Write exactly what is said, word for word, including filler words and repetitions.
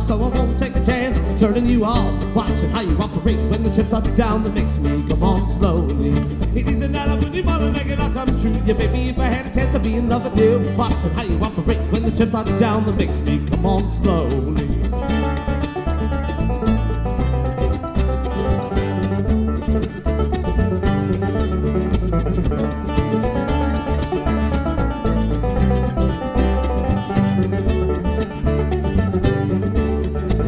so I won't take a chance turning you off. Watching how you operate when the chips are down, that makes me come on slowly. It isn't that I really wanna make it all come true, yeah, baby. If I had a chance to be in love with you, watching how you operate when the chips are down, that makes me come on slowly.